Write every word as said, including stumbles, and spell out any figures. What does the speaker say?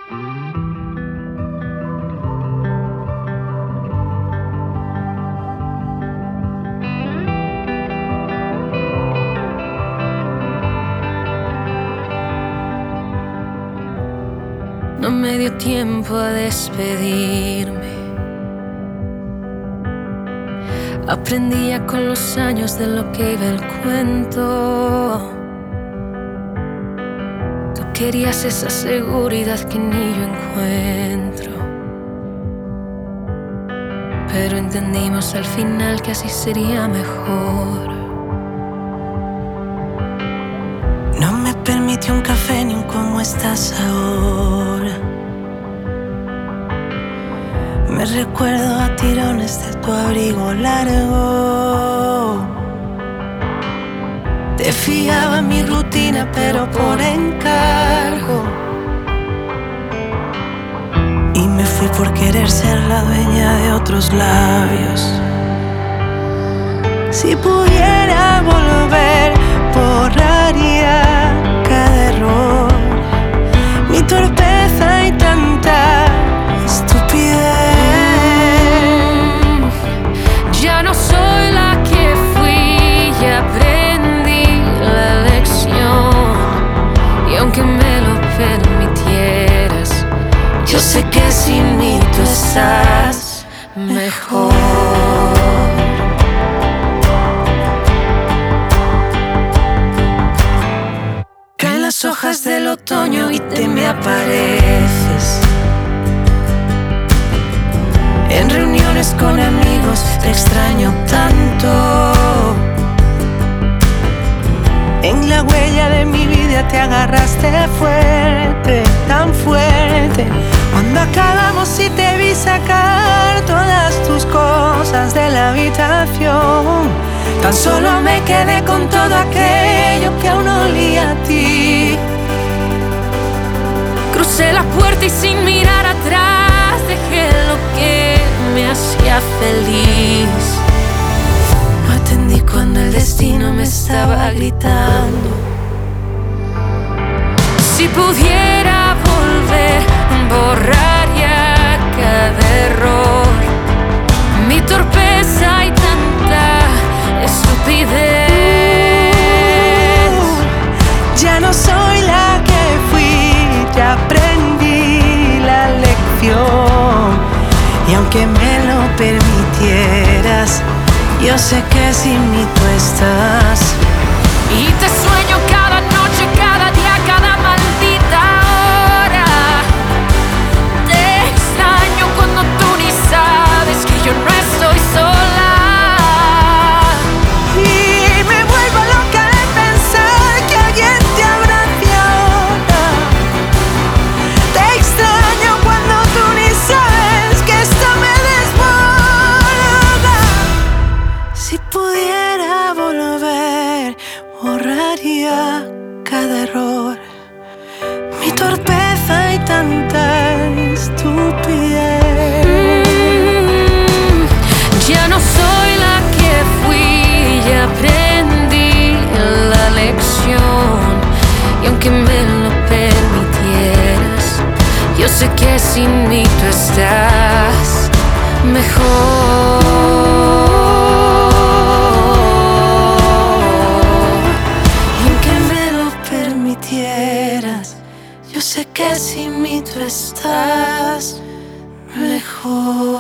No me dio tiempo a despedirme. Aprendía con los años de lo que iba el cuento. Tú querías esa seguridad que ni yo encuentro, pero entendimos al final que así sería mejor. No me permitió un café ni un cómo estás ahora. Me recuerdo a tirones de tu abrigo largo. Te fiaba en mi rutina, pero por encargo. Y me fui por querer ser la dueña de otros labios. Si pudiera volver, borraría cada error, mi torpeza y tanta estupidez. Ya no soy la que fui y aprendí la lección. Y aunque me lo permitieras, yo sé que sin mí tú estás mejor. Caen las hojas del otoño y te me apareces. En reuniones con amigos te extraño tanto. En la huella de mi vida te agarraste fuerte, tan fuerte. Cuando acabamos y te vi sacar todas tus cosas de la habitación, tan solo me quedé con todo aquello que aún olía a ti. crucé la puerta y sin mirar atrás dejé lo que me hacía feliz. No atendí cuando el destino me estaba gritando. Si pudiera volver, borraría cada error, mi torpeza y tanta estupidez. Uh, ya no soy la que fui, ya aprendí la lección. Y aunque me lo permitieras, yo sé que sin mí tú estás. Y te sueño cada noche, cada día, cada maldita hora. Te extraño cuando tú ni sabes que yo no estoy sola. Y me vuelvo loca de pensar que alguien te abrace ahora. Te extraño cuando tú ni sabes que esto me desborda. Si pudiera volver, borraría cada error, mi torpeza y tanta estupidez. Mm, ya no soy la que fui, ya aprendí la lección. Y aunque me lo permitieras, yo sé que sin mí tú estás mejor. Yo sé que sin mí tú estás mejor.